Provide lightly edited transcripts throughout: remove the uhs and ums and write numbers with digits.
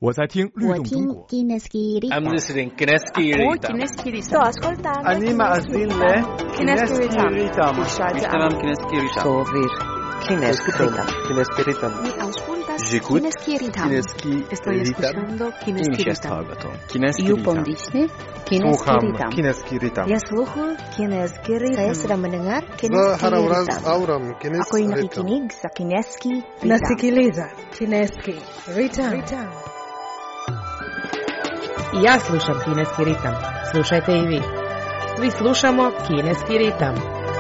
我在听律动中国。 I'm listening Kineski Ritam. Sto ascoltando. Anima Azille. Kineski Ritam. Ishtaram Kineski Ritam. Sovir. Kineski Ritam. Kineski Ritam. Mi auscultas J'écoute Kineski Ritam. Kineski Estoy escuchando Kineski Ritam. Kineski You Ritam. pondisne Kineski Sluham Ritam. Kineski Ritam. Ya sluhu Kineski Ritam. Saya sedang mendengar Kineski Haravraz Ritam. Auram Ako yung Kineski nakikinig sa Kineski Ritam. Nasikiliza Kineski Ritam. Ja slušam Kineski ritam. Slušajte i vi. Svi slušamo Kineski ritam.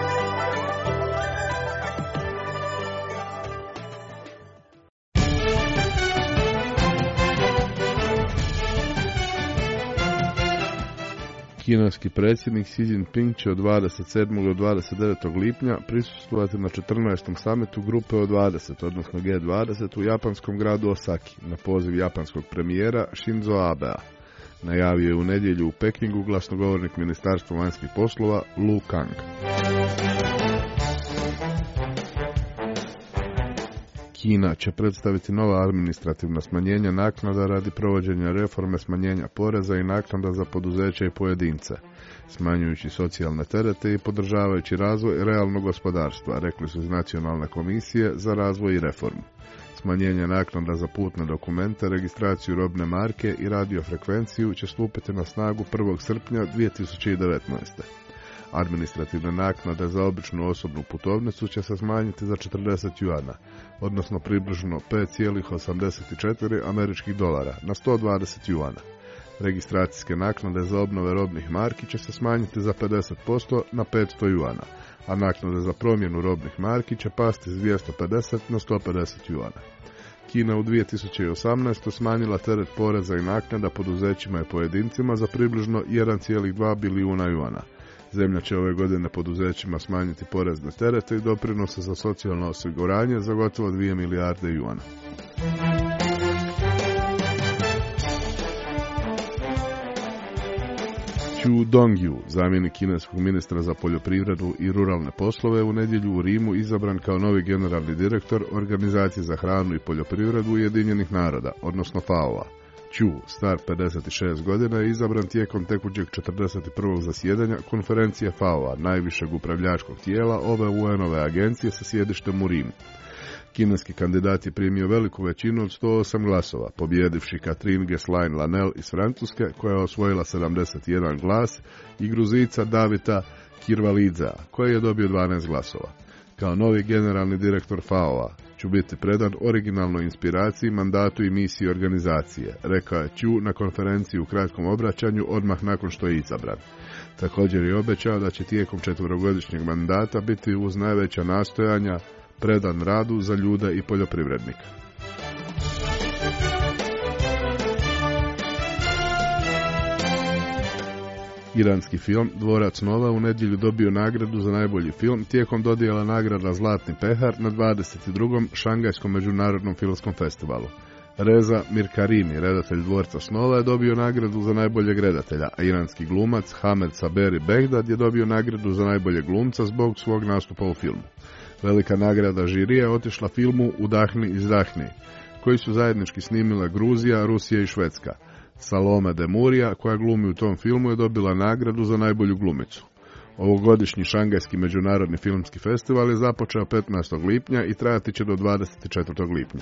Kineski predsjednik Xi Jinping će od 27. do 29. lipnja prisustvovati na 14. samitu grupe od 20, odnosno G20 u japanskom gradu Osaki, na poziv japanskog premijera Shinzo Abea. Najavio je u nedjelju u Pekingu glasnogovornik Ministarstva vanjskih poslova Lu Kang. Kina će predstaviti nova administrativna smanjenja naknada radi provođenja reforme smanjenja poreza i naknada za poduzeća i pojedince, smanjujući socijalne terete i podržavajući razvoj realnog gospodarstva, rekli su iz Nacionalne komisije za razvoj i reformu. Smanjenje naknada za putne dokumente, registraciju robne marke i radiofrekvenciju će stupiti na snagu 1. srpnja 2019. Administrativne naknade za običnu osobnu putovnicu će se smanjiti za 40 juana, odnosno približno 5,84 američkih dolara na 120 juana. Registracijske naknade za obnove robnih marki će se smanjiti za 50% na 500 juana, a naknade za promjenu robnih marki će pasti s 250 na 150 juana. Kina u 2018. smanjila teret poreza i naknada poduzećima i pojedincima za približno 1,2 bilijuna juana. Zemlja će ove godine poduzećima smanjiti porezne terete i doprinose za socijalno osiguranje za gotovo 2 milijarde juana. Zhu Dongyu, zamjenik kineskog ministra za poljoprivredu i ruralne poslove, u nedjelju u Rimu izabran kao novi generalni direktor Organizacije za hranu i poljoprivredu Ujedinjenih naroda, odnosno FAO-a. Zhu, star 56 godina, je izabran tijekom tekućeg 41. zasjedanja konferencije FAO-a, najvišeg upravljačkog tijela ove UN-ove agencije sa sjedištem u Rimu. Kineski kandidat je primio veliku većinu od 108 glasova, pobjedivši Catherine Ghislaine-Lanel iz Francuske, koja je osvojila 71 glas, i Gruzica Davida Kirvalidzea, koji je dobio 12 glasova. Kao novi generalni direktor FAO-a ću biti predan originalnoj inspiraciji, mandatu i misiji organizacije, rekao je Zhu na konferenciji u kratkom obraćanju odmah nakon što je izabran. Također je obećao da će tijekom 4-godišnjeg mandata biti uz najveća nastojanja predan radu za ljude i poljoprivrednike. Iranski film Dvorac Nova u nedjelju dobio nagradu za najbolji film tijekom dodjela nagrada Zlatni pehar na 22. Šangajskom međunarodnom filmskom festivalu. Reza Mirkarimi, redatelj Dvorca snova, je dobio nagradu za najboljeg redatelja, a iranski glumac Hamed Saberi Begdad je dobio nagradu za najboljeg glumca zbog svog nastupa u filmu. Velika nagrada žirija je otišla filmu Udahni izdahni, koji su zajednički snimile Gruzija, Rusija i Švedska. Salome Demurija, koja glumi u tom filmu, je dobila nagradu za najbolju glumicu. Ovogodišnji Šangajski međunarodni filmski festival je započeo 15. lipnja i trajati će do 24. lipnja.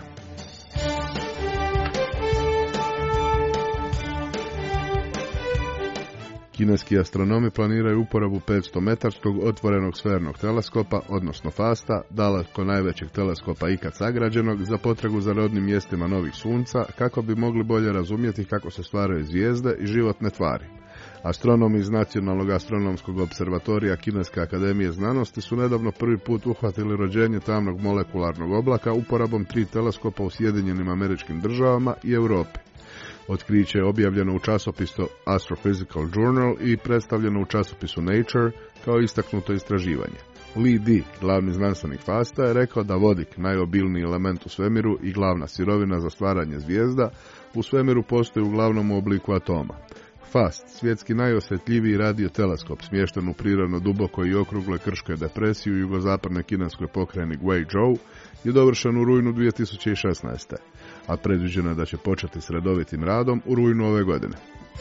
Kineski astronomi planiraju uporabu 500-metarskog otvorenog sfernog teleskopa, odnosno FASTA, daleko najvećeg teleskopa ikad sagrađenog, za potragu za rodnim mjestima novih sunca, kako bi mogli bolje razumjeti kako se stvaraju zvijezde i životne tvari. Astronomi iz Nacionalnog astronomskog observatorija Kineske akademije znanosti su nedavno prvi put uhvatili rođenje tamnog molekularnog oblaka uporabom 3 teleskopa u Sjedinjenim Američkim Državama i Europi. Otkriće je objavljeno u časopisu Astrophysical Journal i predstavljeno u časopisu Nature kao istaknuto istraživanje. Li Di, glavni znanstvenik FASTA, je rekao da vodik, najobilniji element u svemiru i glavna sirovina za stvaranje zvijezda, u svemiru postoji uglavnom u obliku atoma. FAST, svjetski najosjetljiviji radioteleskop, smješten u prirodno dubokoj i okrugloj krškoj depresiji u jugozapadnoj kineskoj pokrajini Guizhou, je dovršen u rujnu 2016. a predviđeno je da će početi s redovitim radom u rujnu ove godine.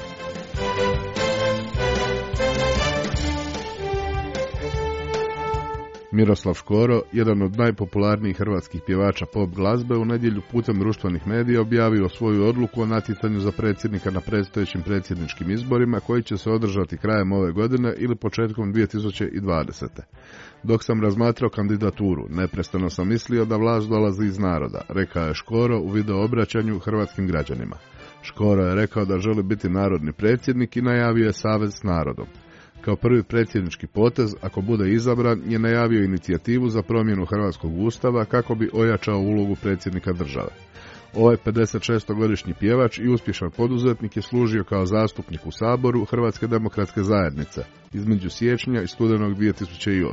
Miroslav Škoro, jedan od najpopularnijih hrvatskih pjevača pop glazbe, u nedjelju putem društvenih medija objavio svoju odluku o natjecanju za predsjednika na predstojećim predsjedničkim izborima koji će se održati krajem ove godine ili početkom 2020. Dok sam razmatrao kandidaturu, neprestano sam mislio da vlast dolazi iz naroda, rekao je Škoro u video obraćanju hrvatskim građanima. Škoro je rekao da želi biti narodni predsjednik i najavio je savez s narodom. Kao prvi predsjednički potez, ako bude izabran, je najavio inicijativu za promjenu hrvatskog ustava kako bi ojačao ulogu predsjednika države. Ovaj 56-godišnji pjevač i uspješan poduzetnik je služio kao zastupnik u Saboru Hrvatske demokratske zajednice između siječnja i studenog 2008.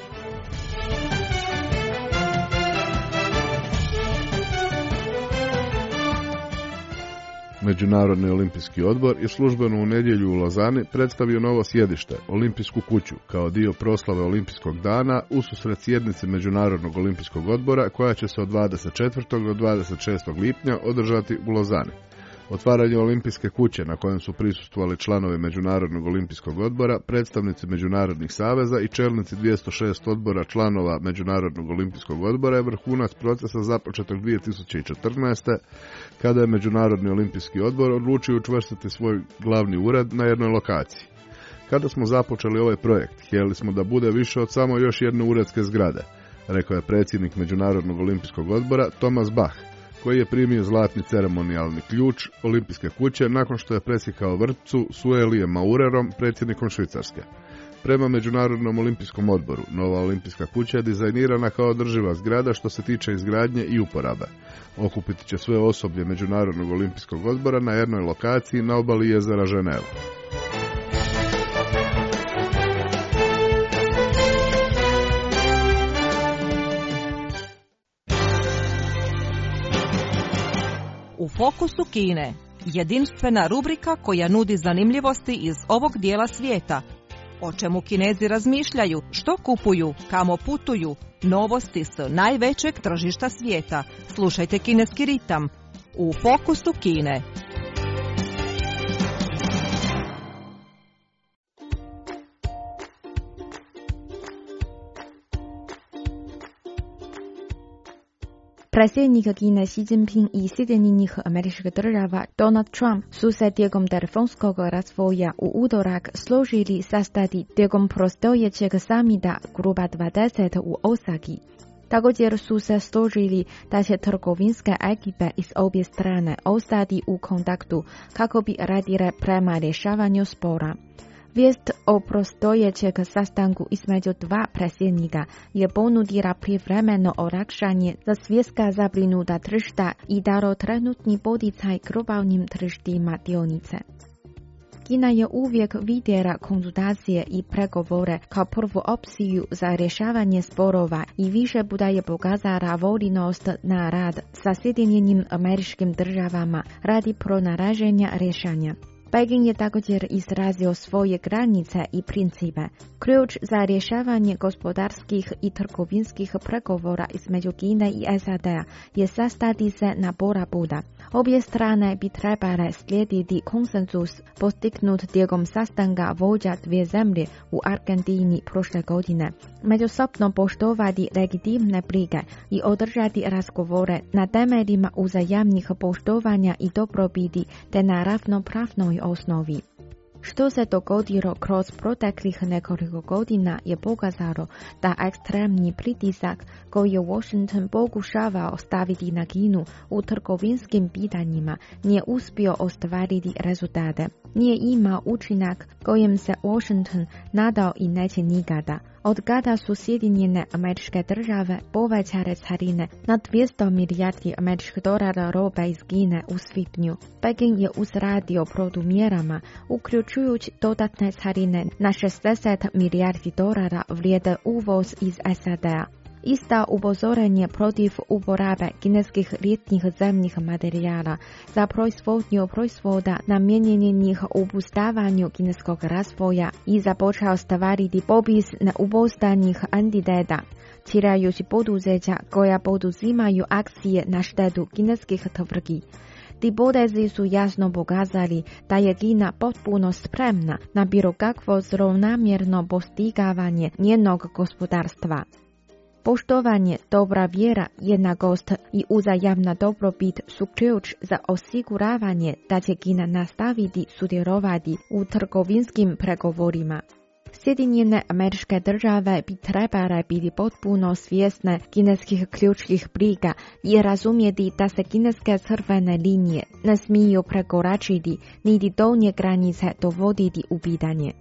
Međunarodni olimpijski odbor je službeno u nedjelju u Lozani predstavio novo sjedište, Olimpijsku kuću, kao dio proslave Olimpijskog dana ususret sjednici Međunarodnog olimpijskog odbora koja će se od 24. do 26. lipnja održati u Lozani. Otvaranje Olimpijske kuće na kojem su prisustvovali članovi Međunarodnog olimpijskog odbora, predstavnici međunarodnih saveza i čelnici 206 odbora članova Međunarodnog olimpijskog odbora je vrhunac procesa započetog 2014. kada je Međunarodni olimpijski odbor odlučio učvrstiti svoj glavni ured na jednoj lokaciji. Kada smo započeli ovaj projekt, htjeli smo da bude više od samo još jedne uredske zgrade, rekao je predsjednik Međunarodnog olimpijskog odbora Thomas Bach, koji je primio zlatni ceremonijalni ključ Olimpijske kuće nakon što je presjekao vrpcu s Uelijem Maurerom, predsjednikom Švicarske. Prema Međunarodnom olimpijskom odboru, nova Olimpijska kuća je dizajnirana kao održiva zgrada što se tiče izgradnje i uporabe. Okupiti će sve osoblje Međunarodnog olimpijskog odbora na jednoj lokaciji na obali jezera Ženeva. U fokusu Kine, jedinstvena rubrika koja nudi zanimljivosti iz ovog dijela svijeta. O čemu Kinezi razmišljaju, što kupuju, kamo putuju, novosti s najvećeg tržišta svijeta. Slušajte Kineski ritam u fokusu Kine. Predsjednik Kine Xi Jinping i Sjedinjenih Američkih Država Donald Trump su se tijekom telefonskog razvoja u utorak složili sastati tijekom predstojećeg samita Grupa 20 u Osaki. Također su se složili da će trgovinske ekipe iz obje strane ostati u kontaktu kako bi radile prema rješavanju spora. Vijest o predstojećeg sastanku između dva predsjednika je ponudila privremeno olakšanje za svjetska zabrinuta tržišta i dalo trenutni poticaj globalnim tržištima dionice. Kina je uvijek vidjela konzultacije i pregovore kao prvu opciju za rješavanje sporova i više puta je pokazala voljnost na rad sa Sjedinjenim Američkim Državama radi pronalaženja rješenja. Peking je također izrazio svoje granice i principe. Ključ za rješavanje gospodarskih i trgovinskih pregovora između Kine i SAD-a je sastati se na pola puta. Obje strane bi trebale slijediti konsenzus postignut tijekom sastanka vođa dvije zemlje u Argentini prošle godine, međusobno poštovati legitimne brige i održati razgovore na temeljima uzajamnih poštovanja i dobrobiti te na ravnopravnoj osnovi. Što se dogodilo kroz proteklih nekoliko godina je pokazalo da ekstremni pritisak koji je Washington pokušavao staviti na Kinu u trgovinskim pitanjima nije uspio ostvariti rezultate. Nije imao učinak kojem se Washington nadao i neće nikada. Od kada su Sjedinjene Američke Države povećale carine na 200 milijardi američkih dolara robe iz Kine u svibnju, Peking je uzradio protumjerama, uključujući dodatne carine na 60 milijardi dolara vrijede uvoz iz SAD-a. Ista upozorenje protiv uporabe kineskih ljetnih zemnih materijala za proizvodnju proizvoda namijenjenih obustavanju kineskog razvoja i započeo stvariti popis neobostanih entiteta. tjerajući poduzeća koja poduzimaju akcije na štetu kineskih tvrtki. Ti potezi su jasno pokazali da je Kina potpuno spremna na bilo kakvo zlonamjerno postigavanje njenog gospodarstva. Poštovanje, dobra vjera, jednakost i uzajamna dobrobit su ključ za osiguravanje da će Kina nastaviti sudjelovati u trgovinskim pregovorima. Sjedinjene Američke Države bi trebale biti potpuno svjesne kineskih ključnih briga i razumjeti da se kineske crvene linije ne smiju prekoračiti niti donje granice dovoditi u pitanje.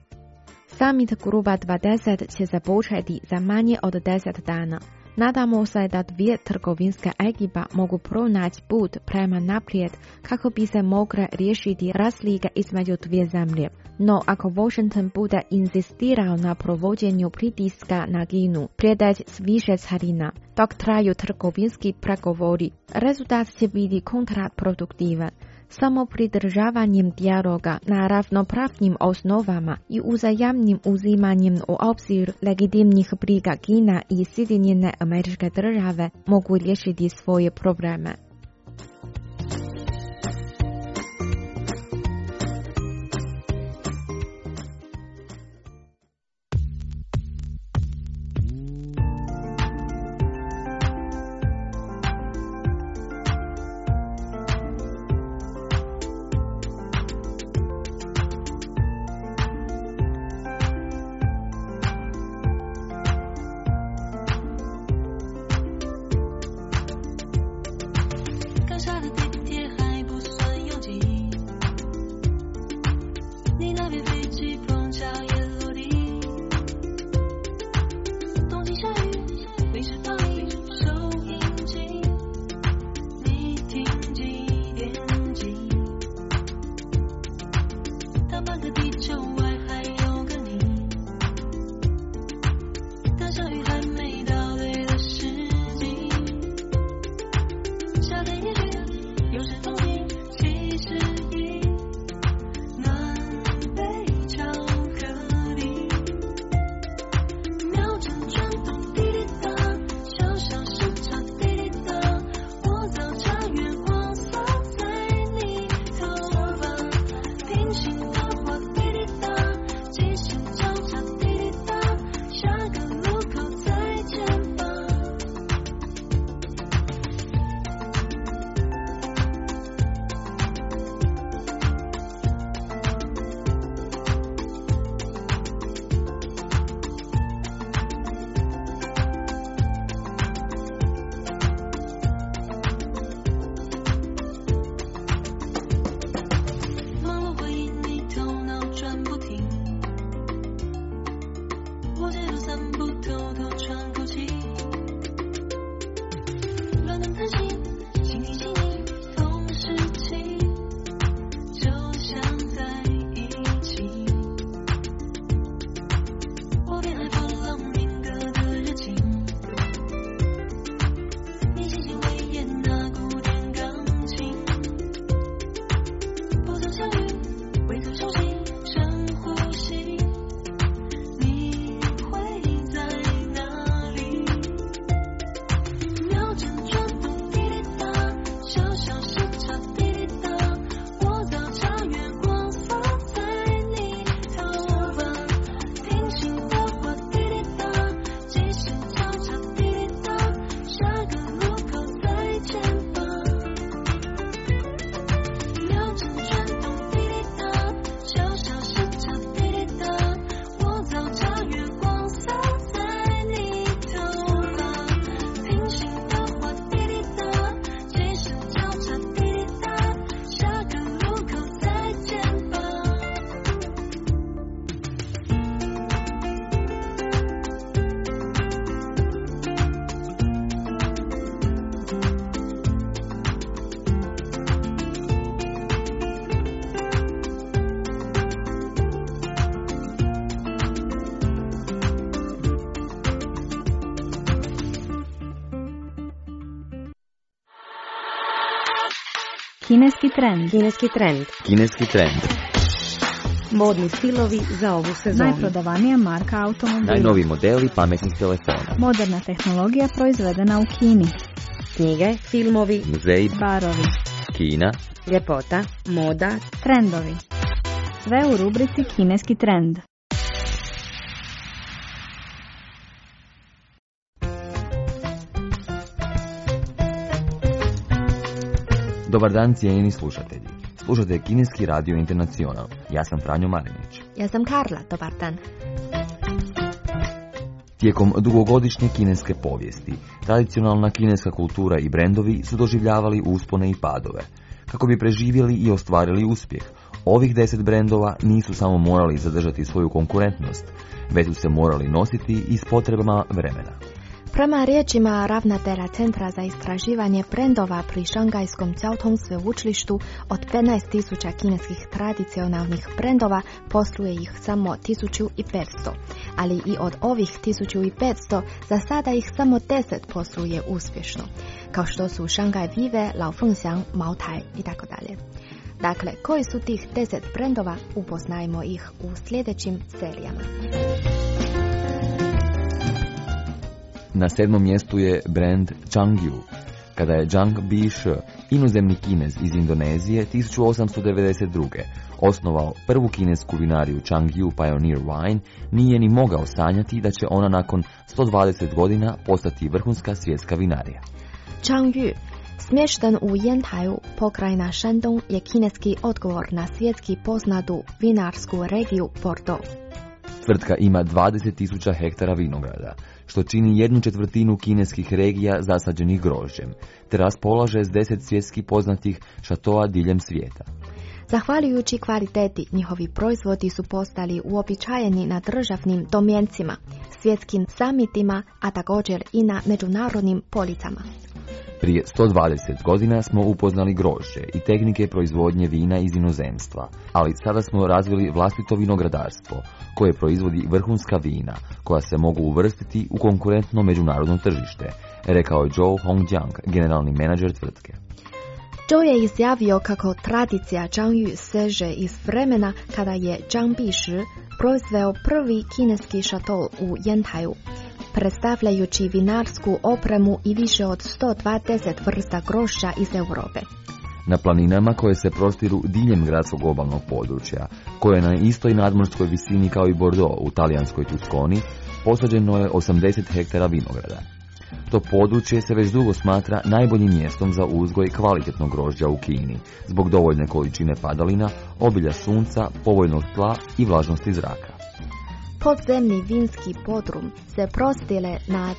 Summit Grupa 20 će započeti za manje od 10 dana. Nadamo se da dvije trgovinske ekipa mogu pronaći put prema naprijed kako bi se mogle riješiti razlike između dvije zemlje. No ako Washington bude inzistirao na provođenju pritiska na Kinu, prijeći s više carina, dok traju trgovinski pregovori, rezultat će biti kontraproduktivan. Samo pridržavanjem dijaloga na ravnopravnim osnovama i uzajamnim uzimanjem u obzir legitimnih briga Kina i Sjedinjene Američke Države mogu riješiti svoje probleme. Kineski trend. Kineski trend. Kineski trend. Modni stilovi za ovu sezonu. Najprodavanija marka automobila. Najnoviji modeli pametnih telefona. Moderna tehnologija proizvedena u Kini. Knjige, filmovi, muzeji, barovi, Kina, ljepota, moda, trendovi. Sve u rubrici Kineski trend. Dobar dan, cijenjeni slušatelji. Slušate Kineski radio Internacional. Ja sam Franjo Marinić. Ja sam Karla, dobar dan. Tijekom dugogodišnje kineske povijesti, tradicionalna kineska kultura i brendovi su doživljavali uspone i padove. Kako bi preživjeli i ostvarili uspjeh, ovih 10 brendova nisu samo morali zadržati svoju konkurentnost, već su se morali nositi i s potrebama vremena. Prema riječima ravnatelja Centra za istraživanje brendova pri Šangajskom Jiaotong sveučilištu, od 15.000 kineskih tradicionalnih brendova posluje ih samo 1500, ali i od ovih 1500 za sada ih samo 10 posluje uspješno, kao što su Shanghai Vive, Lao Fengxiang, Mao Tai itd. Dakle, koji su tih 10 brendova, upoznajmo ih u sljedećim serijama. Na 7. mjestu je brand Changyu. Kada je Zhang Bishi, inozemni Kinez iz Indonezije, 1892. osnovao prvu kinesku vinariju Changyu Pioneer Wine, nije ni mogao sanjati da će ona nakon 120 godina postati vrhunska svjetska vinarija. Changyu, smješten u Yantaju, pokrajina Shandong, je kineski odgovor na svjetski poznatu vinarsku regiju Bordeaux. Tvrtka ima 20.000 hektara vinograda, što čini 1/4 kineskih regija zasađenih grožđem, te raspolaže s 10 svjetski poznatih šatoa diljem svijeta. Zahvaljujući kvaliteti, njihovi proizvodi su postali uobičajeni na državnim domjencima, svjetskim samitima, a također i na međunarodnim policama. Prije 120 godina smo upoznali grožđe i tehnike proizvodnje vina iz inozemstva, ali sada smo razvili vlastito vinogradarstvo, koje proizvodi vrhunska vina, koja se mogu uvrstiti u konkurentno međunarodno tržište, rekao je Zhou Hongjiang, generalni menadžer tvrtke. Zhou je izjavio kako tradicija Changyu seže iz vremena kada je Zhang Bishi proizveo prvi kineski šatol u Yantaju, predstavljajući vinarsku opremu i više od 120 vrsta grožđa iz Europe. Na planinama koje se prostiru diljem gradskog obalnog područja, koje je na istoj nadmorskoj visini kao i Bordeaux u talijanskoj Tusconi, posađeno je 80 hektara vinograda. To područje se već dugo smatra najboljim mjestom za uzgoj kvalitetnog grožđa u Kini, zbog dovoljne količine padalina, obilja sunca, povoljnog tla i vlažnosti zraka. Podzemni vinski podrum se prostire na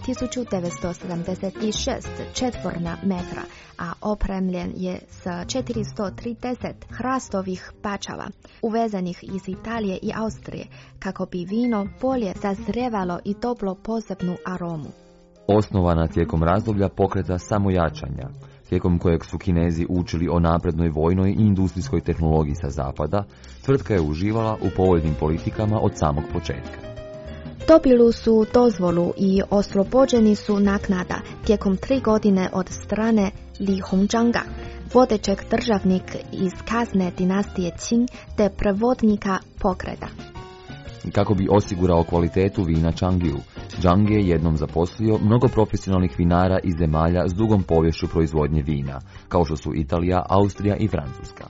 1976 četvorna metra, a opremljen je s 430 hrastovih pačava, uvezenih iz Italije i Austrije, kako bi vino bolje sazrijevalo i dobilo posebnu aromu. Osnovana tijekom razdoblja pokreta samojačanja, tijekom kojeg su Kinezi učili o naprednoj vojnoj i industrijskoj tehnologiji sa zapada, tvrtka je uživala u povoljnim politikama od samog početka. Dobili su dozvolu i oslobođeni su naknada tijekom 3 godine od strane Li Hongzhanga, vodećeg državnika iz kasne dinastije Qing te prevodnika pokreta. Kako bi osigurao kvalitetu vina Changyu, Zhang je jednom zaposlio mnogo profesionalnih vinara iz zemalja s dugom poviješću proizvodnje vina, kao što su Italija, Austrija i Francuska.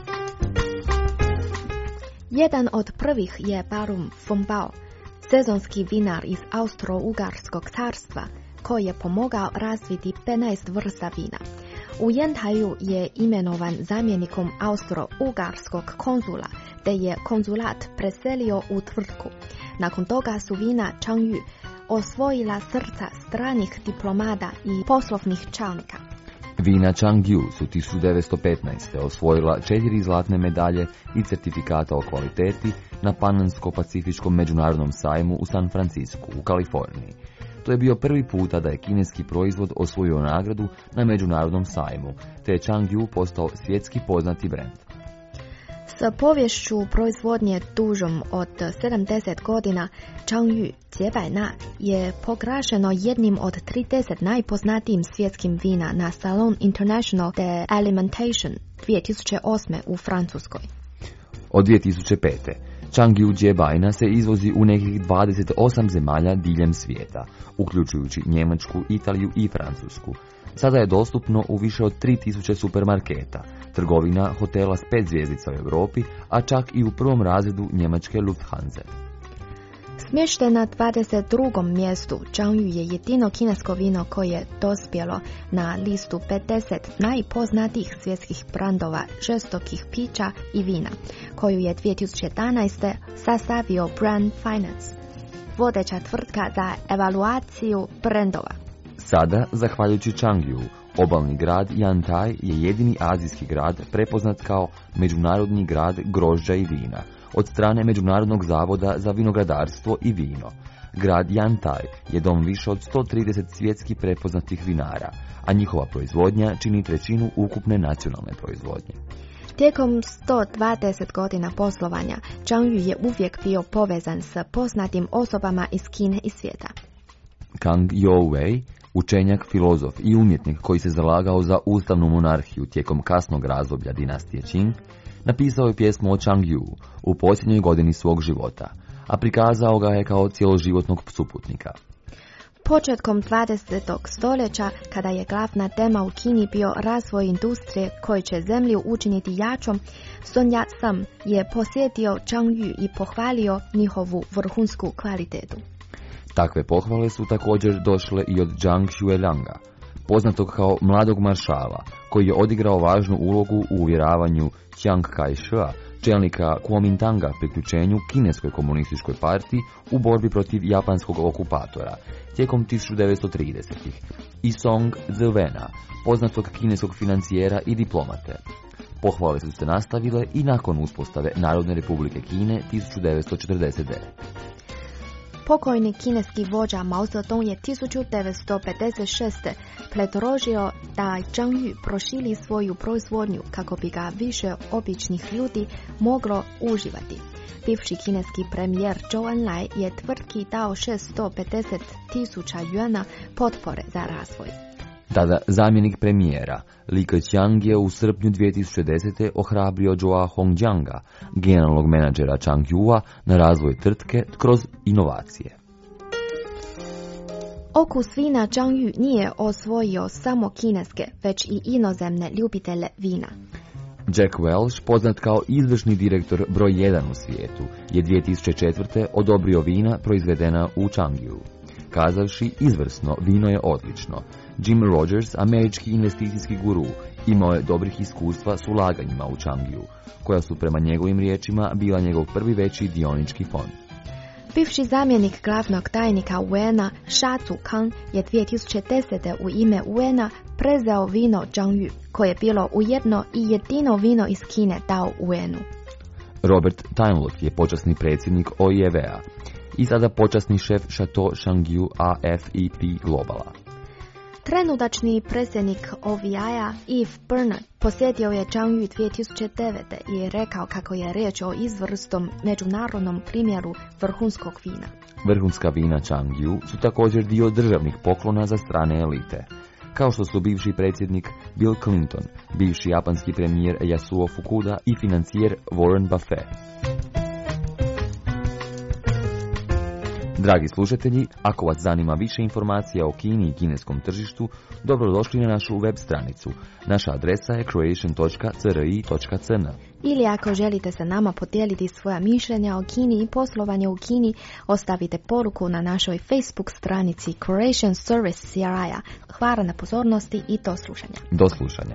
Jedan od prvih je Barum Fengbao, sezonski vinar iz Austro-Ugarskog carstva, koji je pomogao razviti 15 vrsta vina. U Yantaju je imenovan zamjenikom Austro-Ugarskog konzula, te je konzulat preselio u tvrtku. Nakon toga su vina Changyu osvojila srca stranih diplomata i poslovnih čelnika. Vina Changyu su 1915. osvojila 4 zlatne medalje i certifikata o kvaliteti na Panamsko-pacifičkom međunarodnom sajmu u San Francisku, u Kaliforniji. To je bio prvi puta da je kineski proizvod osvojio nagradu na međunarodnom sajmu, te je Changyu postao svjetski poznati brend. S poviješću proizvodnje dužom od 70 godina, Changyu Jiebaina je proglašeno jednim od 30 najpoznatijim svjetskim vina na Salon International de Alimentation 2008. u Francuskoj. Od 2005. Changyou džebajna se izvozi u nekih 28 zemalja diljem svijeta, uključujući Njemačku, Italiju i Francusku. Sada je dostupno u više od 3000 supermarketa, trgovina, hotela s 5 zvjezdica u Europi, a čak i u prvom razredu njemačke Lufthansa. Smješten na 22. mjestu, Changyou je jedino kinesko vino koje je dospjelo na listu 50 najpoznatijih svjetskih brandova žestokih pića i vina, koju je 2011. sastavio Brand Finance, vodeća tvrtka za evaluaciju brandova. Sada, zahvaljujući Changyou, obalni grad Yantai je jedini azijski grad prepoznat kao međunarodni grad grožđa i vina od strane Međunarodnog zavoda za vinogradarstvo i vino. Grad Yantai je dom više od 130 svjetski prepoznatih vinara, a njihova proizvodnja čini trećinu ukupne nacionalne proizvodnje. Tijekom 120 godina poslovanja, Changyou je uvijek bio povezan s poznatim osobama iz Kine i svijeta. Kang Youwei, učenjak, filozof i umjetnik koji se zalagao za ustavnu monarhiju tijekom kasnog razdoblja dinastije Qing, napisao je pjesmu o Changyou u posljednjoj godini svog života, a prikazao ga je kao cjeloživotnog suputnika. Početkom 20. stoljeća, kada je glavna tema u Kini bio razvoj industrije koji će zemlju učiniti jačom, Sun Yat-sen je posjetio Changyou i pohvalio njihovu vrhunsku kvalitetu. Takve pohvale su također došle i od Zhang Xuelianga, poznatog kao mladog maršala, koji je odigrao važnu ulogu u uvjeravanju Chiang Kai-sheka, čelnika Kuomintanga, priključenju kineskoj komunističkoj partiji u borbi protiv japanskog okupatora tijekom 1930-ih, i Song Zewena, poznatog kineskog financijera i diplomate. Pohvale su se nastavile i nakon uspostave Narodne republike Kine 1949. Pokojni kineski vođa Mao Zedong je 1956. predložio da Changyou proširi svoju proizvodnju kako bi ga više običnih ljudi moglo uživati. Bivši kineski premijer Zhou Enlai je tvrtki dao 650.000 juana potpore za razvoj. Tada zamjenik premijera Li Keqiang je u srpnju 2010. ohrabrio Zhoua Hongjianga, generalnog menadžera Changyoua, na razvoj tvrtke kroz inovacije. Okus vina Changyou nije osvojio samo kineske, već i inozemne ljubitelje vina. Jack Welch, poznat kao izvršni direktor broj 1 u svijetu, je 2004. odobrio vina proizvedena u Changyou, kazavši izvrsno, vino je odlično. Jim Rogers, američki investicijski guru, imao je dobrih iskustva s ulaganjima u Changyou, koja su prema njegovim riječima bila njegov prvi veći dionički fond. Bivši zamjenik glavnog tajnika UN-a Sha Zukang je 2010. u ime UN-a prezeo vino Changyou, koje je bilo ujedno i jedino vino iz Kine dao UN-u. Robert Timlock je počasni predsjednik OIV-a i sada počasni šef Chateau Changyou AFEP Globala. Trenutačni predsjednik OVI-a Yves Bernard posjetio je Changyou 2009. i rekao kako je riječ o izvrsnom međunarodnom primjeru vrhunskog vina. Vrhunska vina Changyou su također dio državnih poklona za strane elite, kao što su bivši predsjednik Bill Clinton, bivši japanski premijer Yasuo Fukuda i financijer Warren Buffett. Dragi slušatelji, ako vas zanima više informacija o Kini i kineskom tržištu, dobrodošli na našu web stranicu. Naša adresa je croatian.cri.cn. Ili ako želite sa nama podijeliti svoja mišljenja o Kini i poslovanje u Kini, ostavite poruku na našoj Facebook stranici Croatian Service CRI-a. Hvala na pozornosti i do slušanja. Do slušanja.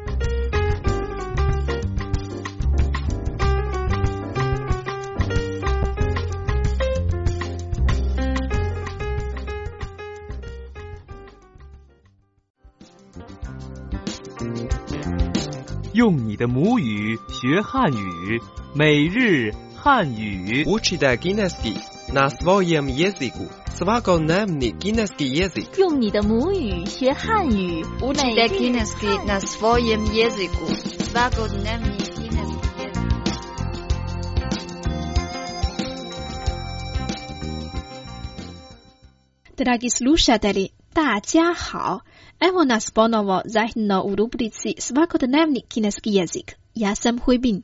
用你的母语学汉语，每日汉语。 Učite kineski na svojem jeziku. Svakodnevni kineski jezik. 用你的母语学汉语， Učite kineski na svojem jeziku. Svakodnevni kineski jezik. Dragi slušatelji, 大家好. Evo nas ponovo zajedno u rubrici Svakodnevni kineski jezik. Ja sam Hui Bin.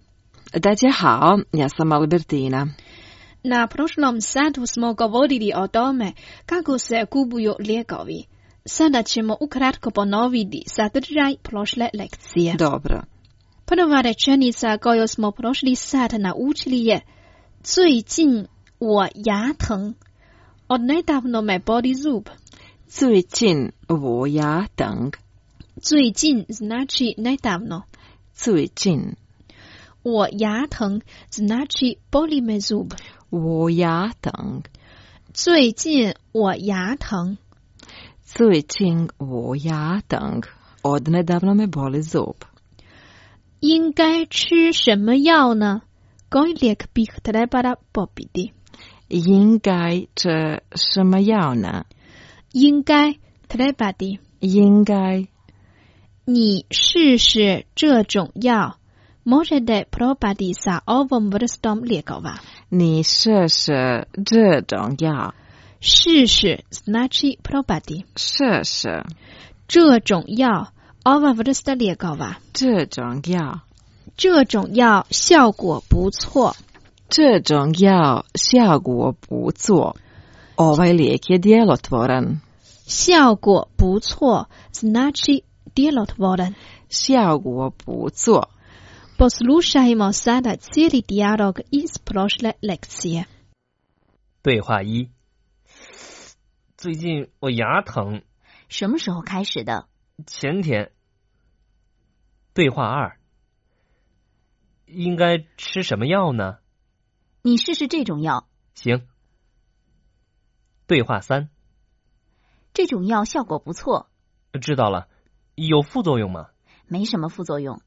大家好, ja sam Albertina. Na prošlom satu smo govorili o tome kako se kupuju lijekovi. Sada ćemo ukratko ponoviti sadržaj prošle lekcije. Dobro. Prva rečenica koju smo prošli sat naučili je 最近我牙疼. Odnedavno me boli zub. 最近我牙疼. 最近 znači nedavno. 最近我牙疼 znači boli me zub. 我牙疼. 最近我牙疼. 最近我牙疼. Odnedavno me boli zub. 应该吃什么药呢? Koji lijek bih trebala popiti? 应该吃什么药呢? 应该 trebati. 应该你试试这种药. Možete probati sa ovom vrstom lijekova. 你试试这种药. 试试 znači probati. 试试这种药 ova vrsta lijekova. 这种药. 这种药效果不错. 这种药效果不错. Ovaj lijek je djelotvoran. 效果不错 znači djelotvoran. 效果不错. Poslušajmo sada cijeli dijalog iz prošle lekcije. 对话一：最近我牙疼。 什么时候开始的？ 前天。对话二：应该吃什么药呢？ 你试试这种药。 行。对话三： 这种药效果不错。 知道了，有副作用吗？ 没什么副作用。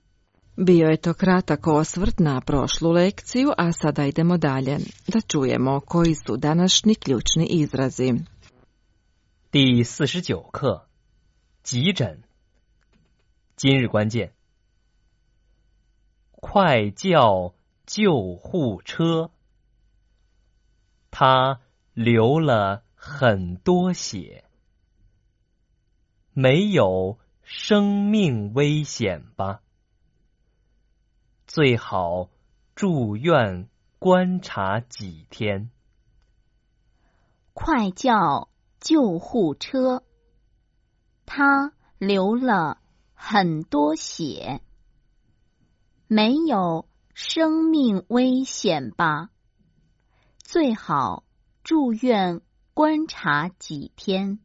Bio je to kratak osvrt na prošlu lekciju, a sada idemo dalje. Da čujemo koji su današnji ključni izrazi. 第49课，急诊。今日关键：快叫救护车。他流了很多血，没有生命危险吧？最好住院观察几天。 快叫救护车！他流了很多血，没有生命危险吧？最好住院观察几天。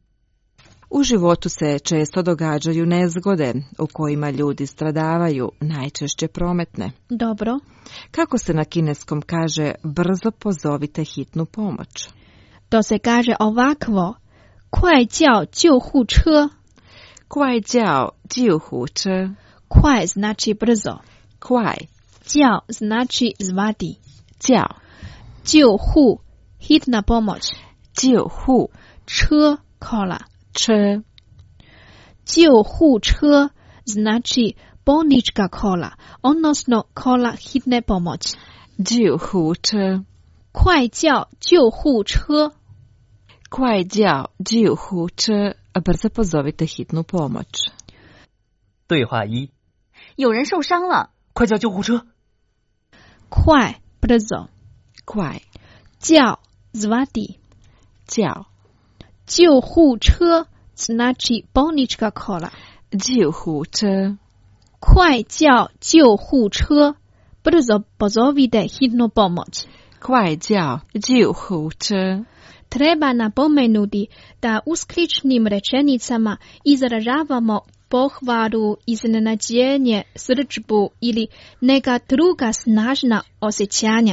U životu se često događaju nezgode u kojima ljudi stradavaju, najčešće prometne. Dobro. Kako se na kineskom kaže brzo pozovite hitnu pomoć? To se kaže ovakvo: 快叫救护车. 快叫救护车. 快 znači brzo. 快叫 znači zvati. 叫救护 hitna pomoć. 救护车 kola. 车救护车 znači bolnička kola, odnosno kola hitne pomoći. 救护车快叫救护车. 快叫救护车. Brzo pozovite hitnu pomoć. 对话一： 有人受伤了， 快叫救护车！ 快 brzo. 快叫 zvati. 叫救护车 znači bolnička kola. 救护车快叫救护车. Brzo pozovite hitnu pomoć. 快叫救护车. Treba napomenuti da uskličnim rečenicama izražavamo pohvalu, iznenađenje, srdžbu ili neka druga snažna osjećanja.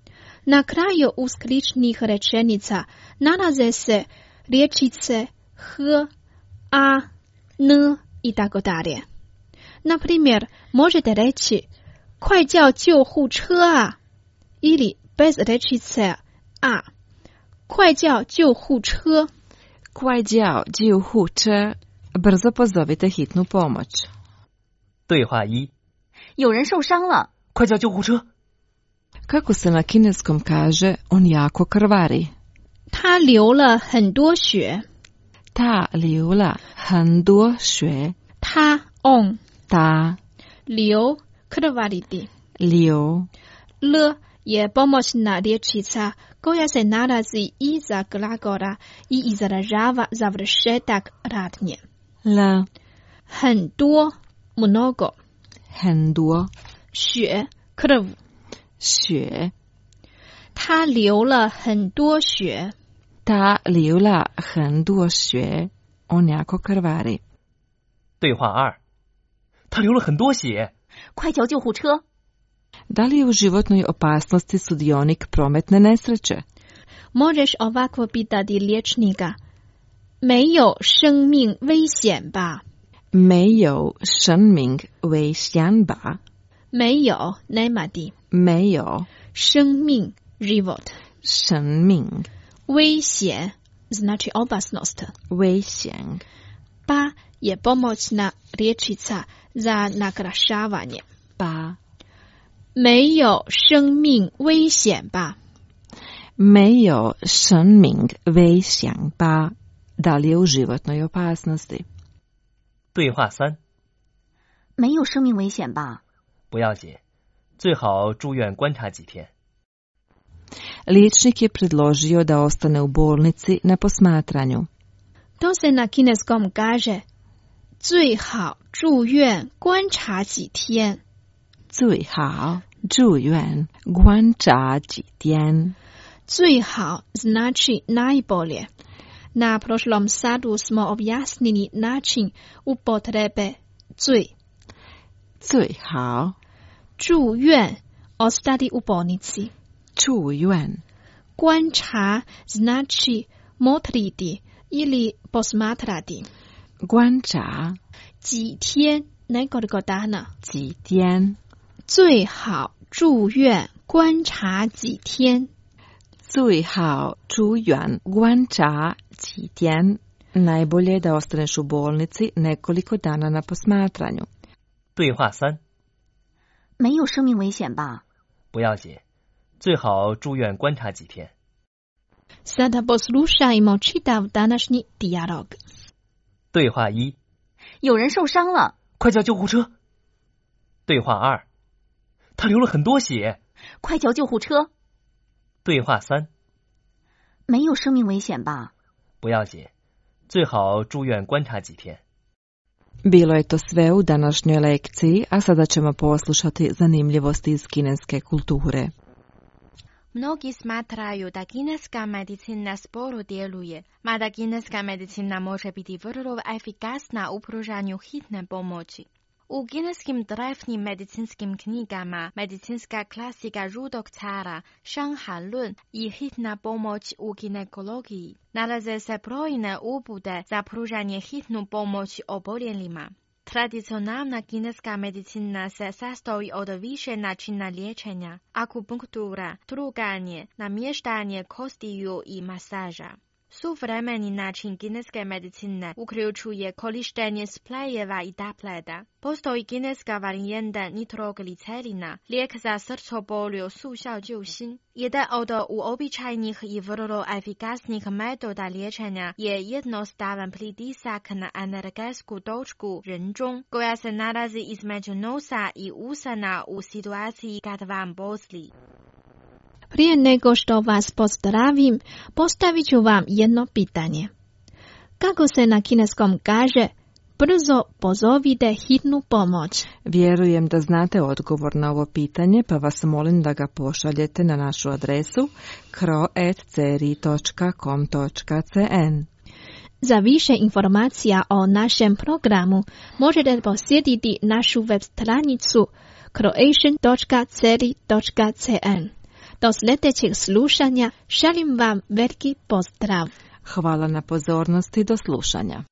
Na kraju uskličnih rečenica nalaze se riječice h, a, n i tako dalje. Na primjer, možete reći 快叫救护车啊 ili bez rečice a 快叫救护车快叫救护车 Brzo pozovite hitnu pomoć. 对话一： 有人受伤了， 快叫救护车！ Kako se na kineskom kaže on jako krvari? 他流了很多血。 他流了很多血。 他 on 他流 krvariti Lio. L je pomoćna rječica koja se nalazi iza glagola i izražava završetak radnje. L. 很多 mnogo. 很多. 血 krv. 血. 他流了很多血. Ta流了很多血. On jako krvari. 对话2，他流了很多血， 快叫救护车！ Da li je u životnoj opasnosti sudionik prometne nesreće? Možeš ovako pitati liječnika. 没有生命危险吧？ 没有生命危险吧？ 没有 nema ti. 没有生命 život. 生命危险 znači opasnost. 危险 Pa je pomoćna rječica za naglašavanje. Pa 没有生命危险吧？ 没有生命危险吧？Da li je u životnoj opasnosti? 对话3， 没有生命危险吧？ 不要紧，最好住院观察几天。 Liječnik je predložio da ostane u bolnici na posmatranju. To se na kineskom kaže 最好住院观察几天。 最好住院观察几天。 最好znači najbolje. Na prošlom satu smo objasnili način upotrebe 最。 最好住院 ostati u bolnici. 住院观察 znači motriti ili posmatrati. 观察几天 nekoliko dana. 几天最好住院观察几天。 最好住院观察几天. Najbolje je da ostaneš u bolnici nekoliko dana na posmatranju. 对话3， 没有生命危险吧？ 不要紧，最好住院观察几天。 Sada poslušajmo čitav današnji dijalog. 对话1， 有人受伤了， 快叫救护车。对话2，他流了很多血， 快叫救护车！ 对话3， 没有生命危险吧？ 不要紧，最好住院观察几天。 Bilo je to sve u današnjoj lekciji, a sada ćemo poslušati zanimljivosti iz kineske kulture. Mnogi smatraju da kineska medicina sporo djeluje, mada kineska medicina može biti vrlo efikasna u pružanju hitne pomoći. U kineskim drevnim medicinskim knjigama medicinska klasika Žutog cara, Shanhan Lun i hitna pomoć u ginekologiji nalaze se brojne upute za pružanje hitnu pomoć oboljelima. Tradicionalna kineska medicina se sastoji od više načina liječenja: akupunktura, truganje, namještanje kostiju i masaža. Suvremeni način kineske medicine uključuje korištenje sprejeva i tableta. Postoji kineska varijanta nitroglicerina, lijek za srcobolju Suxiao Jiuxin. Jedan od uobičajenih i vrlo efikasnih metoda liječenja je jednostavan pritisak na energetsku točku Renzhong, koja se nalazi između nosa i usana u situaciji kad vam boli. Prije nego što vas pozdravim, postavit ću vam jedno pitanje. Kako se na kineskom kaže, brzo pozovite hitnu pomoć? Vjerujem da znate odgovor na ovo pitanje, pa vas molim da ga pošaljete na našu adresu kro@ceri.com.cn. Za više informacija o našem programu možete posjetiti našu web stranicu croatian.ceri.cn. Do sljedećeg slušanja šaljem vam veliki pozdrav. Hvala na pozornosti, do slušanja.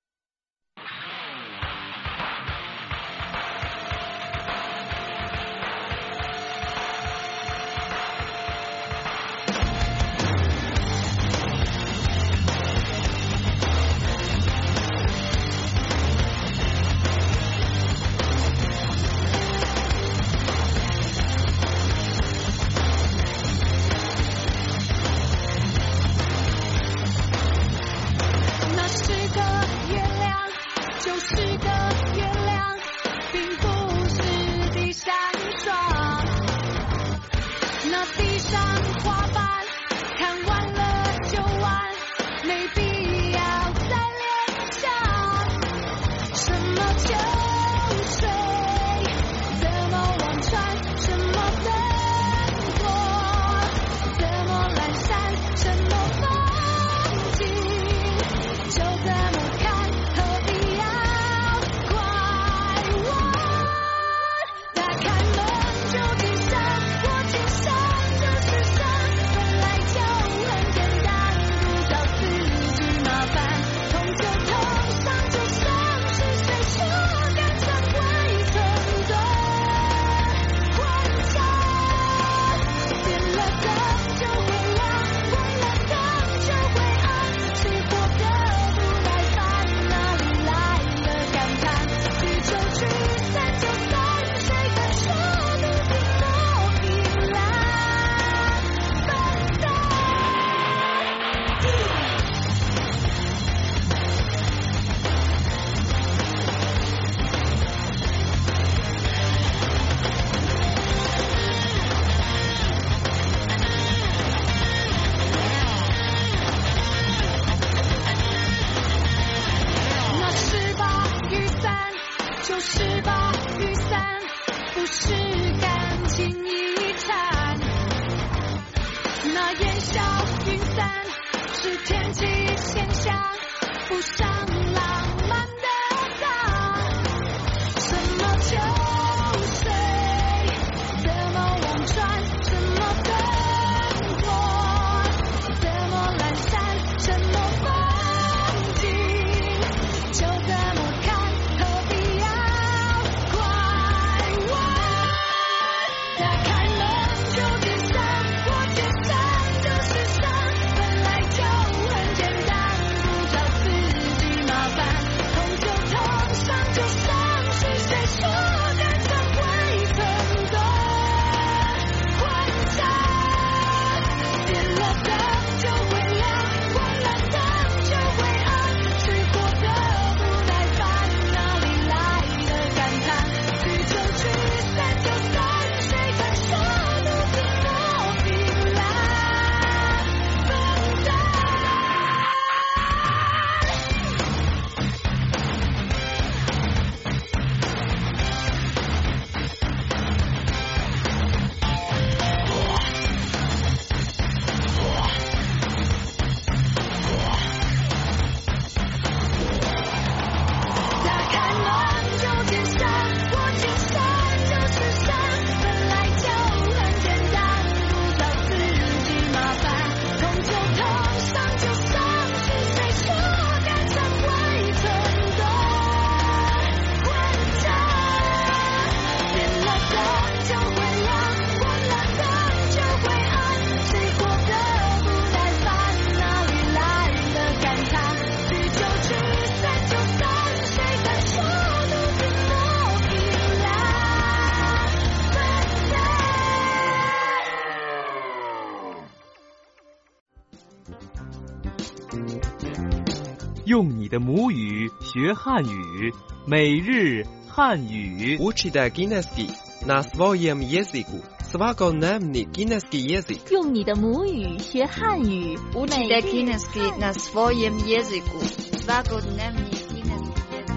用你的母语学汉语，每日汉语。 Učite kineski na svojem jeziku. Svakodnevni kineski jezik. 用你的母语学汉语。 Učite kineski na svojem jeziku. Svakodnevni kineski jezik.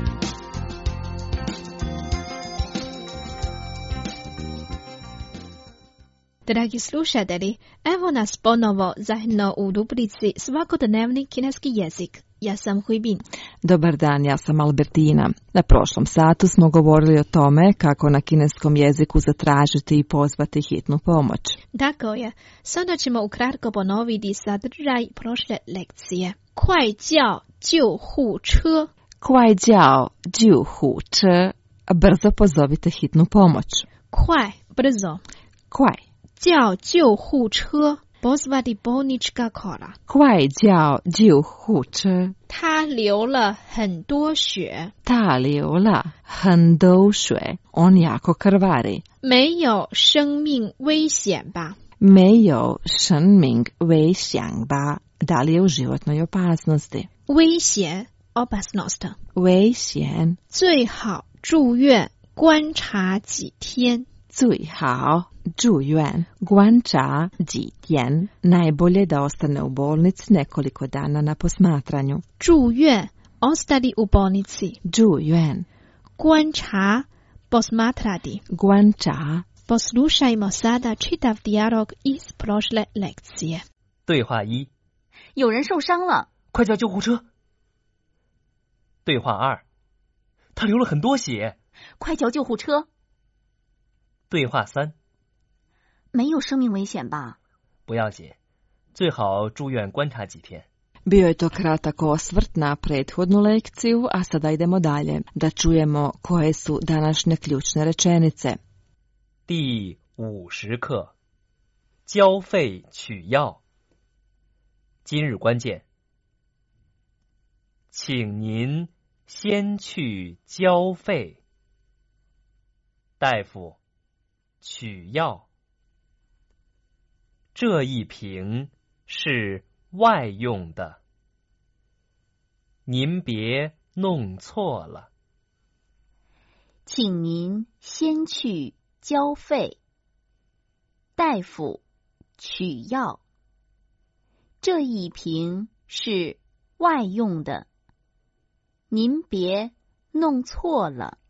Dragi slušatelji, evo nas ponovo zajedno u rubrici Svakodnevni kineski jezik. Ja sam Huibin. Dobar dan, ja sam Albertina. Na prošlom satu smo govorili o tome kako na kineskom jeziku zatražiti i pozvati hitnu pomoć. Tako je. Sada ćemo ukratko ponoviti sadržaj prošle lekcije. Kuaj jiao jiu hu che. Kuaj jiao jiu hu che. Brzo pozovite hitnu pomoć. Kuaj, brzo. Kuaj. Jiao jiu hu che. Pozvati bolnička kola. 快叫救护车。 他流了很多血。 他流了很多水。On jako krvari. 没有生命危险吧？ 没有生命危险吧？Da li je u životnoj opasnosti? 危险 opasnost. 危险。 最好住院观察几天。 最好住院观察几天. Najbolje da ostane u bolnici nekoliko dana na posmatranju. 住院 ostali u bolnici. 住院观察 posmatrati. 观察. Poslušajmo sada čitav dijalog iz prošle lekcije. 对话1： 有人受伤了， 快叫救护车。对话2：他流了很多血， 快叫救护车。 对话3： 没有生命危险吧？ 不要紧，最好住院观察几天。 Bio je to kratak osvrt na prethodnu lekciju, a sada idemo dalje da čujemo koje su današnje ključne rečenice. 第50课，交费取药。今日关键，请您先去交费。大夫，取药。这一瓶是外用的，您别弄错了。 请您先去交费。大夫，取药。这一瓶是外用的，您别弄错了。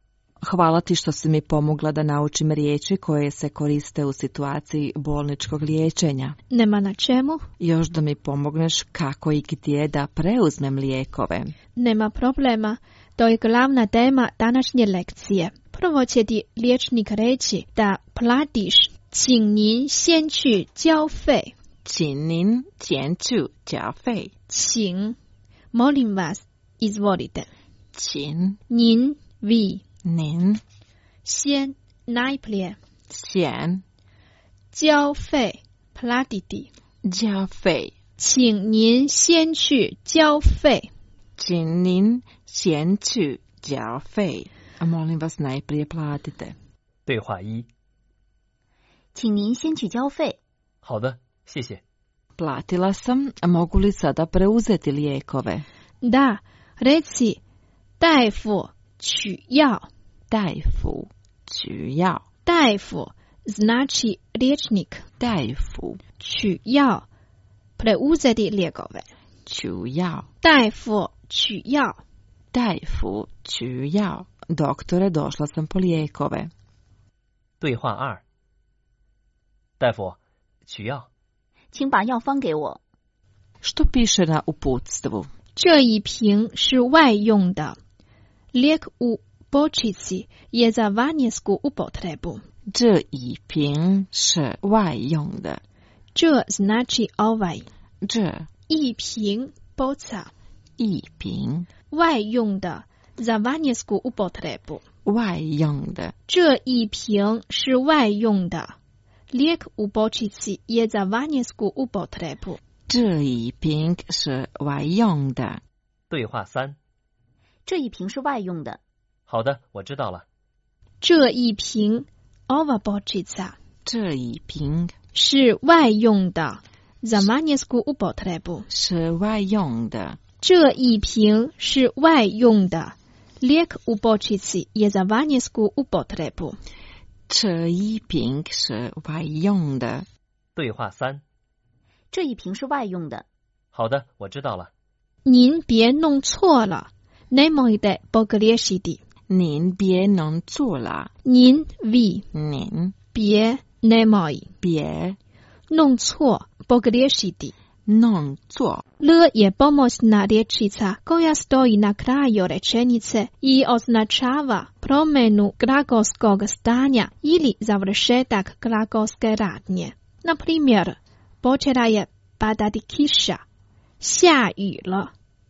Hvala ti što si mi pomogla da naučim riječi koje se koriste u situaciji bolničkog liječenja. Nema na čemu. Još da mi pomogneš kako i gdje da preuzmem lijekove. Nema problema. To je glavna tema današnje lekcije. Prvo će ti liječnik reći da platiš. 请您先去交费。 请您先去交费。 请 molim vas, izvolite. 请您 vi 您先 najprije 先交费 platiti 交费。 请您先去交费。 请您先去交费。Molim vas, najprije platite. 对话一。 请您先去交费。 好的，谢谢。 Platila sam, mogu li sada preuzeti lijekove? Da, reci 大夫取药。 大夫取药。 大夫 znači liječnik. 大夫取药 preuzeti lijekove. 取药。 大夫取药。 大夫取药。Doktore, došla sam po lijekove. 对话二。大夫，取药。 请把药方给我。 Što piše na uputstvu? 这一瓶是外用的。Lijek u bočici je za vanjsku upotrebu. 这一瓶是外用的。 这 znači ovaj. 这一瓶 boca. 一瓶外用的 za vanjsku upotrebu. 外用的。 这一瓶是外用的。Lijek u bočici je za vanjsku upotrebu. 这一瓶是外用的。 对话三。 这一瓶是外用的。 好的，我知道了。 这一瓶 ova bočica 这一瓶是外用的。za vanjsku upotrebu 是外用的。 这一瓶是外用的。Lijek u bočici je za vanjsku upotrebu. 这一瓶是外用的。 对话三。 这一瓶是外用的。 好的，我知道了。 您别弄错了。Nemojte pogriješiti. 您别弄错了。 您 vi 您别 nemoj 别弄错 pogriješiti. 弄错 L je pomoćna rječica koja stoji na kraju rečenice i označava promjenu glagolskog stanja ili završetak glagolske radnje. Na primjer, počela je padati kiša, 下雨了.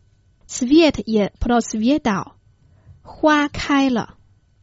Svijet je prosvjetao, 花开了.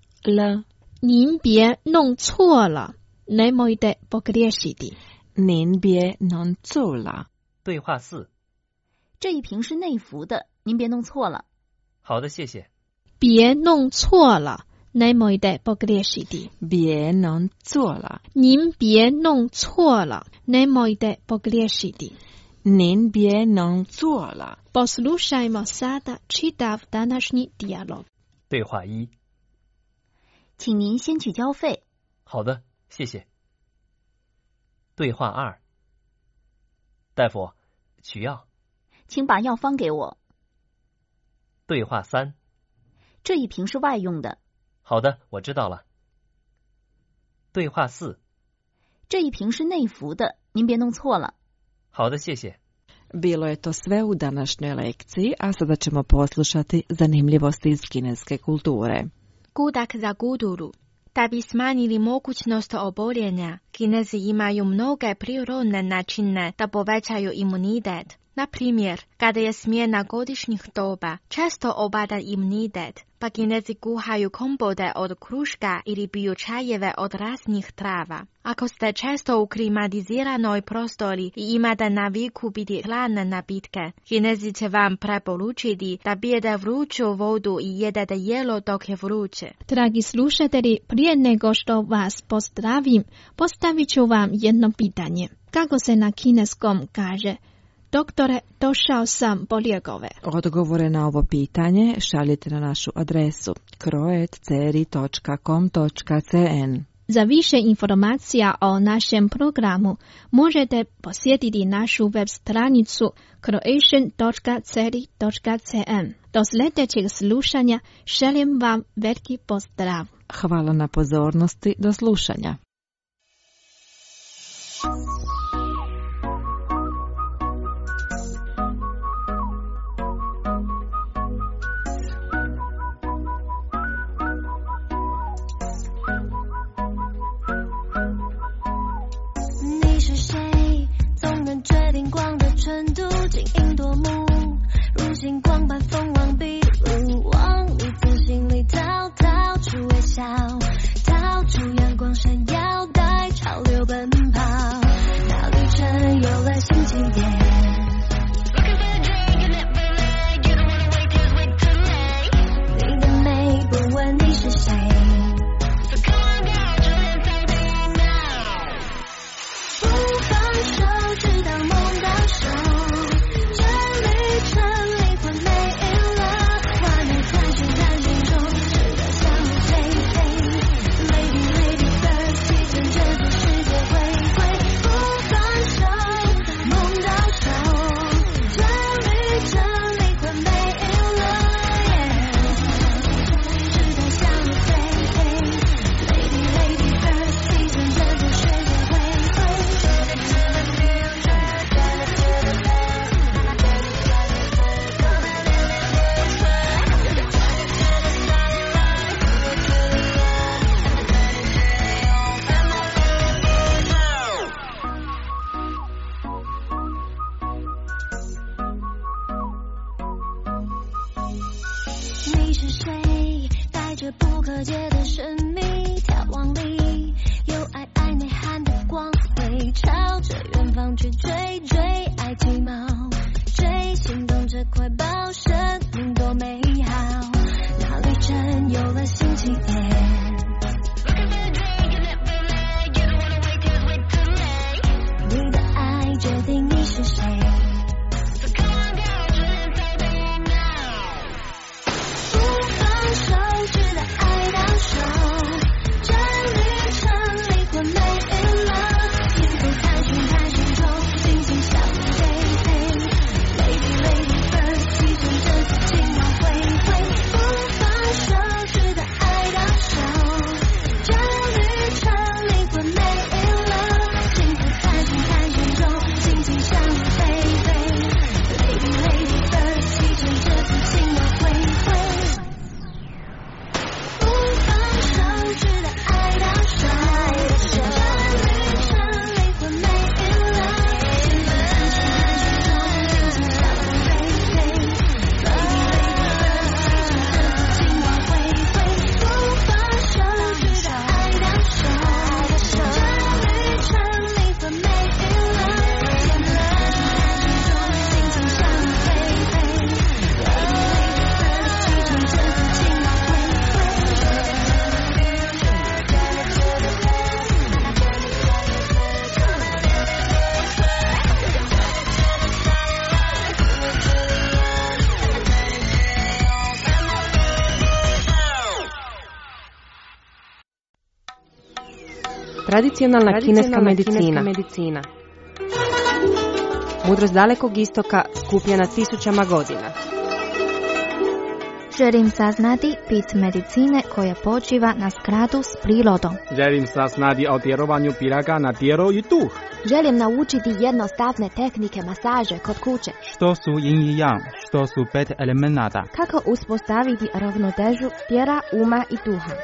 L 您别弄错了. Nemojte pogriješiti. 您别弄错了。 对话四。 这一瓶是内服的，您别弄错了。 好的，谢谢。 别弄错了。Nemojte pogriješiti. 别弄错了。 您别弄错了。Nemojte pogriješiti. 您别弄错了。 Poslušajmo sada čitav današnji dijalog. 对话一。 请您先去交费。 好的，谢谢。对话二。大夫，取药。 请把药方给我。 对话三。 这一瓶是外用的。 好的，我知道了。对话四。 这一瓶是内服的，您别弄错了。 好的，谢谢。 Bilo je to sve u današnjoj lekciji, a sada ćemo poslušati zanimljivosti iz kineske kulture. Kudak za guduru. Da bi smanjili mogućnost oboljenja, Kinezi imaju mnoge prirodne načine da povećaju imunitet. Na primjer, kada je smjena godišnjih doba, često opada imunitet, pa Kinezi kuhaju kompote od kruška ili piju čajeve od raznih trava. Ako ste često u klimatiziranoj prostori i imate naviku piti hladne napitke, Kinezi će vam preporučiti da pijete vruću vodu i jedete jelo dok je vruće. Dragi slušatelji, prije nego što vas pozdravim, postavit ću vam jedno pitanje. Kako se na kineskom kaže? Doktore, došao sam po lijekove. Odgovore na ovo pitanje šaljite na našu adresu kroet.ceri.com.cn. Za više informacija o našem programu možete posjetiti našu web stranicu croatian.ceri.cn. Do sljedećeg slušanja želim vam veliki pozdrav. Hvala na pozornosti, do slušanja. Tradicionalna kineska medicina. Mudrost dalekog istoka skupljena tisućama godina. Želim saznati bit medicine koja počiva na skladu s prirodom. Želim saznati o djelovanju piraga na tijelo i duh. Želim naučiti jednostavne tehnike masaže kod kuće. Što su yin i yang, što su 5 elemenata. Kako uspostaviti ravnotežu tijela, uma i duha.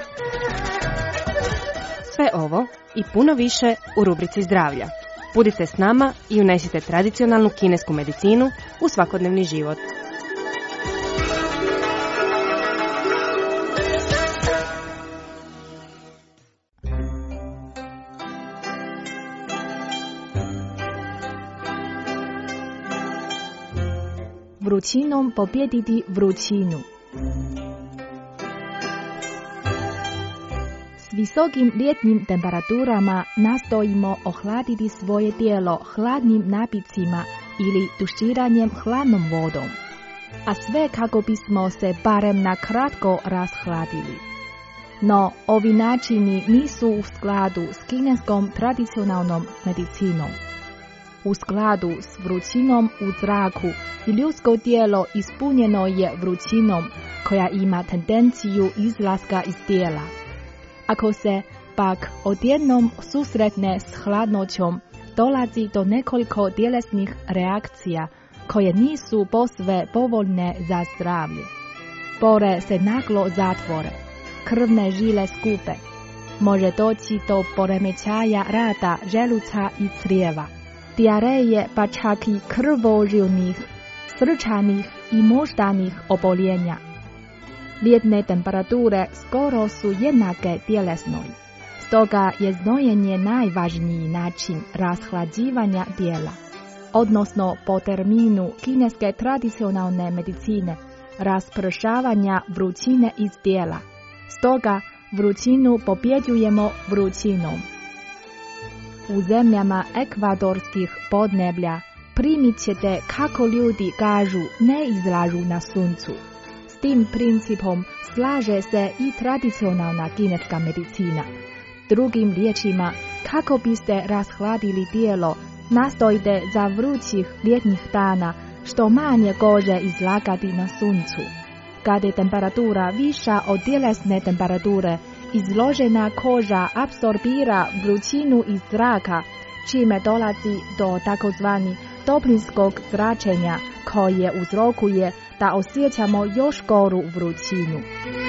Sve ovo i puno više u rubrici zdravlja. Budite s nama i unesite tradicionalnu kinesku medicinu u svakodnevni život. Vrućinom pobijediti vrućinu. S visokim ljetnim temperaturama nastojimo ohladiti svoje tijelo hladnim napitcima ili tuširanjem hladnom vodom, a sve kako bismo se barem na kratko rashladili. No, ovi načini nisu u skladu s kineskom tradicionalnom medicinom. U skladu s vrućinom u zraku i ljudsko tijelo ispunjeno je vrućinom koja ima tendenciju izlaska iz tijela. Ako se pak odjednom susretne s hladnoćom, dolazi do nekoliko tjelesnih reakcija koje nisu posve povoljne za zdravlje. Pore se naglo zatvore, krvne žile skupe, može doći do poremećaja rada želuca i crijeva, dijareje pa čak i krvožilnih, srčanih i moždanih oboljenja. Ljetne temperature skoro su jednake tjelesnoj, stoga je znojenje najvažniji način rashlađivanja tijela, odnosno po terminu kineske tradicionalne medicine, raspršavanja vrućine iz tijela. Stoga vrućinu pobjeđujemo vrućinom. U zemljama ekvadorskih podneblja primit ćete kako ljudi kažu ne izlažu na suncu. S tim principom slaže se i tradicionalna kineska medicina. Drugim riječima, kako biste rashladili tijelo, nastojte za vrućih ljetnih dana što manje kože izlagati na suncu. Kad je temperatura viša od tjelesne temperature, izložena koža apsorbira vrućinu iz zraka, čime dolazi do takozvani toplinskog zračenja koje uzrokuje da osjećamo još goru vrućinu.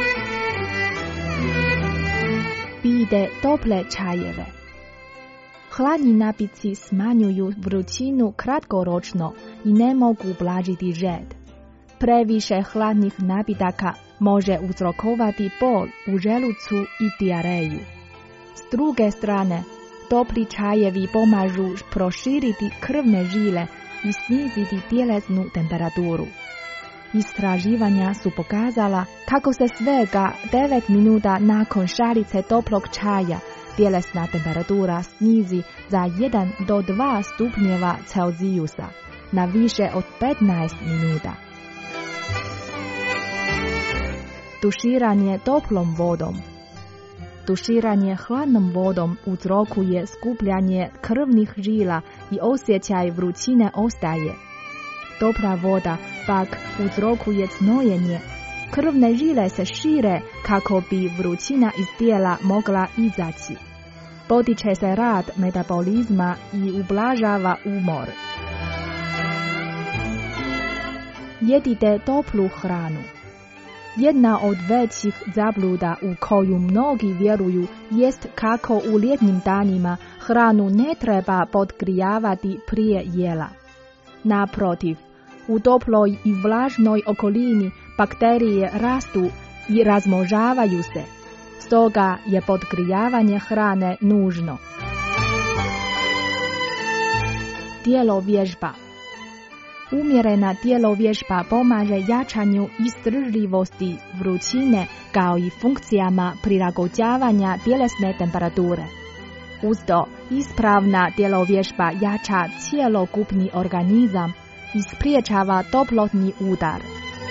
Pijte tople čajeve. Hladni napici smanjuju vrućinu kratkoročno i ne mogu ublažiti žed. Previše hladnih napitaka može uzrokovati bol u želucu i dijareju. S druge strane, topli čajevi pomažu proširiti krvne žile i sniziti tjelesnu temperaturu. Istraživanja su pokazala kako se svega 9 minuta nakon šalice toplog čaja tjelesna temperatura snizi za 1 do 2 stupnjeva Celzijusa na više od 15 minuta. Tuširanje toplom vodom. Tuširanje hladnom vodom uzrokuje skupljanje krvnih žila i osjećaj vrućine ostaje. Topla voda pak uzrokuje cnojenje. Krvne žile se šire kako bi vrućina iz tijela mogla izaći. Potiče se rad metabolizma i ublažava umor. Jedite toplu hranu. Jedna od većih zabluda u koju mnogi vjeruju jest kako u ljetnim danima hranu ne treba podgrijavati prije jela. Naprotiv, u toploj i vlažnoj okolini bakterije rastu i razmnožavaju se, stoga je podgrijavanje hrane nužno. Tjelovježba. Umjerena tjelovježba pomaže jačanju izdržljivosti vrućine kao i funkcijama prilagođavanja tjelesne temperature. Uz to, ispravna tjelovježba jača cjelokupni organizam i spriječava toplotni udar.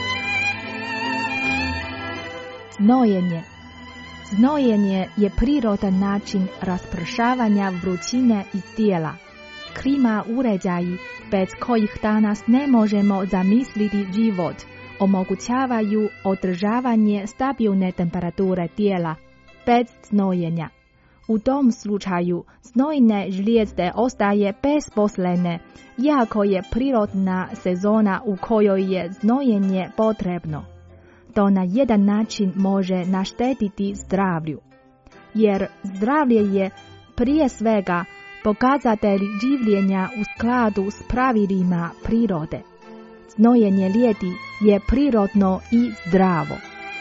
Znojenje. Znojenje je prirodan način raspršavanja vrućine iz tijela. Klima uređaji, bez kojih danas ne možemo zamisliti život, omogućavaju održavanje stabilne temperature tijela, bez znojenja. U tom slučaju znojne žlijezde ostaje besposlene, iako je prirodna sezona u kojoj je znojenje potrebno. To na jedan način može naštetiti zdravlju, jer zdravlje je prije svega pokazatelj življenja u skladu s pravilima prirode. Znojenje ljeti je prirodno i zdravo.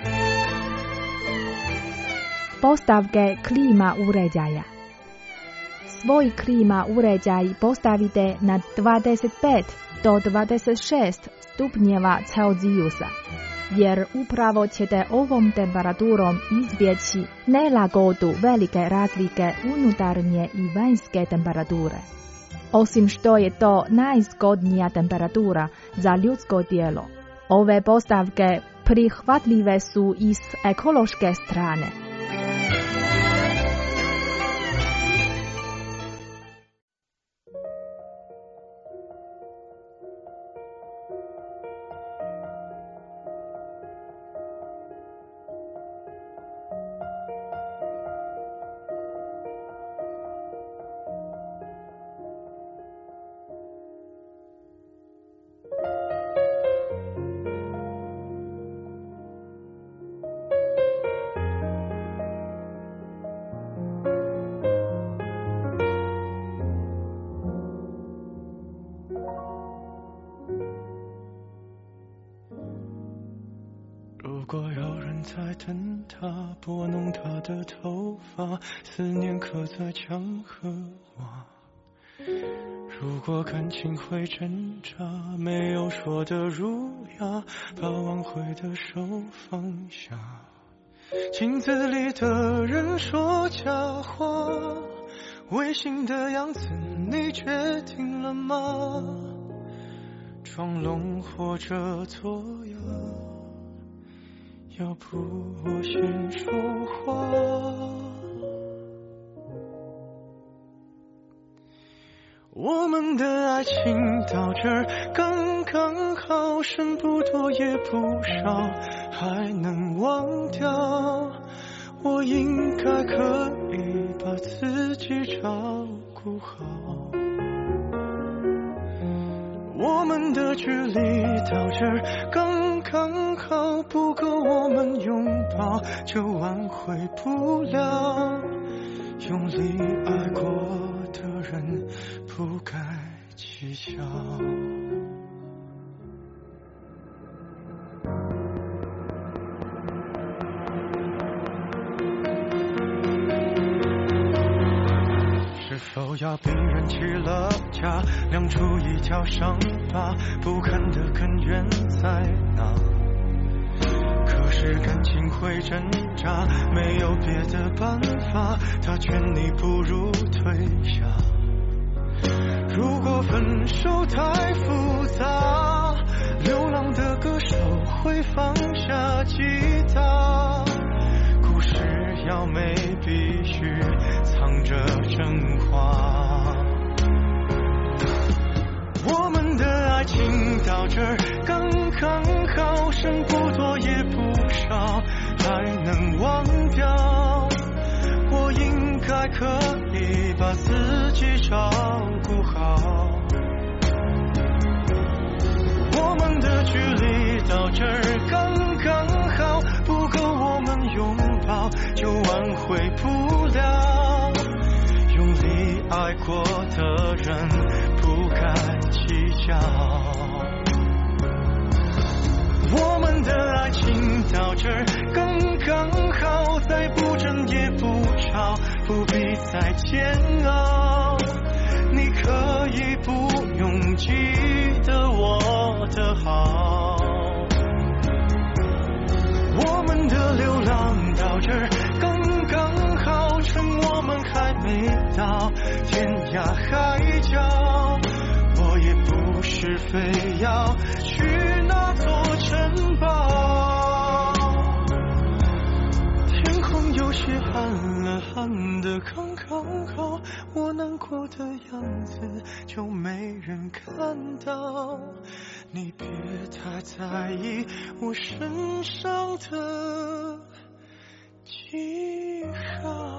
Postavke klima uređaja. Svoj klima uređaj postavite na 25 do 26 stupnjeva Celzijusa, jer upravo ćete ovom temperaturom izbjeći nelagodu velike razlike unutarnje i vanjske temperature. Osim što je to najzgodnija temperatura za ljudsko tijelo, ove postavke prihvatljive su i s ekološke strane. 等他，拨弄他的头发，思念刻在墙和瓦。如果感情会挣扎，没有说的儒雅，把挽回的手放下。镜子里的人说假话，违心的样子你决定了吗？装聋或者作哑，要不我先说话。我们的爱情到这儿刚刚好，剩不多也不少，还能忘掉。我应该可以把自己照顾好。我们的距离到这儿刚刚好，不够我们拥抱，就挽回不了。用力爱过的人不该计较。是否要逼人起了家，亮出一条伤疤，不堪的根源在哪？可是感情会挣扎，没有别的办法，他劝你不如退下。如果分手太复杂，流浪的歌手会放下吉他，故事要美必须藏着真话。我们的爱情到这儿刚刚好，剩不多也不少，还能忘掉。我应该可以把自己照顾好。我们的距离到这儿刚刚好，不够我们拥抱，就挽回不了。用力爱过的人不该计较。我们的爱情到这儿刚刚好，再不争也不吵，不必再煎熬。你可以不用记得我的好。我们的流浪到这儿刚刚好，趁我们还没到天涯海角。我也不是非要去那座城堡。天空有些暗了，暗得刚刚好，我难过的样子就没人看到。你别太在意我身上的记号。